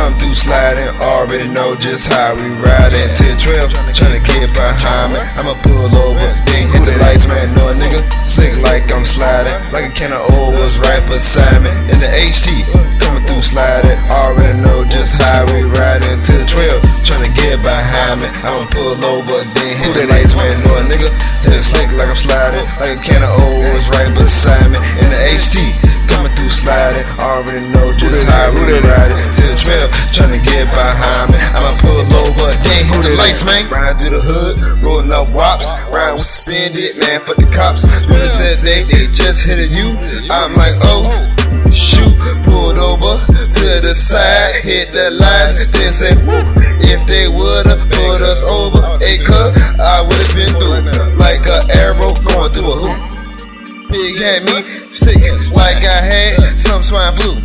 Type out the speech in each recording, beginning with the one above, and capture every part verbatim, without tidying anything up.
come through sliding, already know just how we riding. ten twelve, tryna get behind me, I'ma pull over, then hit the lights, man, know a nigga slicks like I'm sliding, like a can of oil was right beside me. In the H T, coming through sliding, already know just how we riding. ten twelve, tryna get behind me, I'ma pull over, then hit the lights, man, know a nigga just slick like I'm sliding, like a can of oil was right beside me. In the H T, coming through sliding, already know just how we riding. ten twelve, tryna get behind me, I'ma pull over, then hit the lights, man. Riding through the hood, rolling up wops, riding with suspended, man, for the cops. Really said they, they just hit you, I'm like, oh, shoot, pulled over to the side, hit the lights, then said, woo. If they would've put us over, a cut, I would've been through, like an arrow going through a hoop. Big had me sick, like I had some swine flu.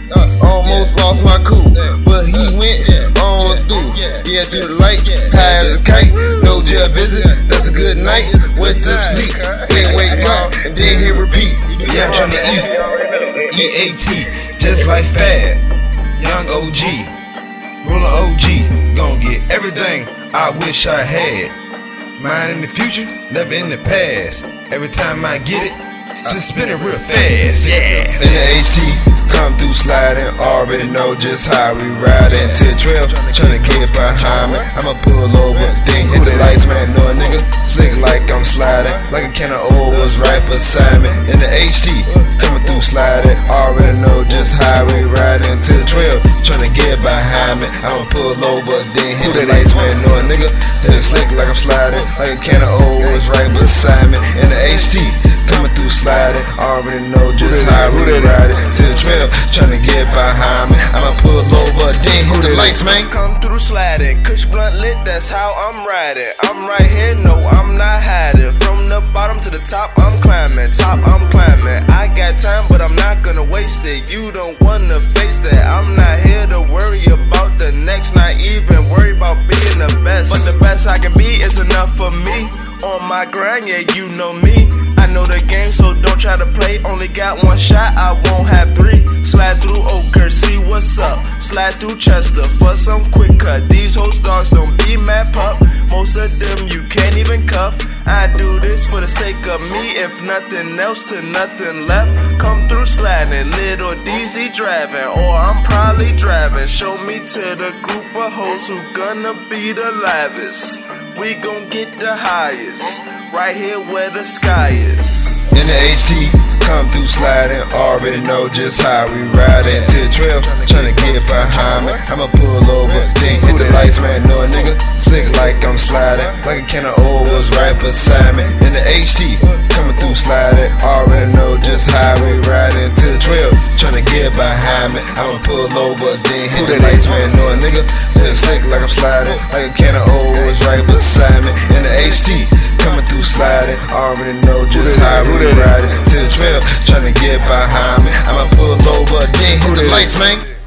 Almost lost my cool, but he went on through. Yeah, through the light, high as a kite. No jail visit, that's a good night. Went to sleep, then wake up, and then hit repeat. Yeah, I'm tryna eat, E A T, just like Fab, young O G, rollin' O G, gon' get everything I wish I had. Mine in the future, never in the past. Every time I get it, it's spinning real fast, yeah. In the H T, come through sliding, already know just how we riding. ten twelve, tryna get behind me, I'ma pull over, then hit the lights, man, know a nigga slicks like I'm sliding, like a can of oil was right beside me. In the H T, coming through sliding, already know just how we riding. ten twelve, tryna get behind me, I'ma pull over, then hit the lights, man, know a nigga just slick like I'm sliding, like a can of oil was right beside me. In the H T, coming through sliding, already know just how we riding. ten twelve, tryna get behind me, I'ma pull over, then hit the lights, man. Come through sliding, Kush blunt lit, that's how I'm riding. I'm right here, no, I'm not hiding. From the bottom to the top, I'm climbing. Top, I'm climbing. I got time, but I'm not gonna waste it. You don't wanna face that. I'm not here to worry about the next, not even worry about being the best. But the best I can be is enough for me. On my grind, yeah, you know me. I know the game, so don't try to play. Only got one shot, I won't have three. Slide through Oaker, see what's up. Slide through Chester for some quick cut. These whole dogs don't be mad pup. Most of them you can't even cuff. I do this for the sake of me, if nothing else to nothing left. Come through sliding, little D Z driving, or I'm probably driving. Show me to the group of hoes who gonna be the livest. We gon' get the highest, right here where the sky is. In the H T, come through sliding, already know just how we riding. ten twelve, tryna get behind me, I'ma pull over, then hit the lights, man, know a nigga slicks like I'm sliding, like a can of oil was right beside me. In the H T, coming through sliding, already know just how we riding. ten twelve, tryna get behind me, I'ma pull over, then hit the lights, man, know a nigga slick like I'm sliding, like a can of oil was right beside me. In the H T, coming through sliding, already know just how we riding. ten twelve, tryna get behind me, I'ma pull over, then hit the lights, man.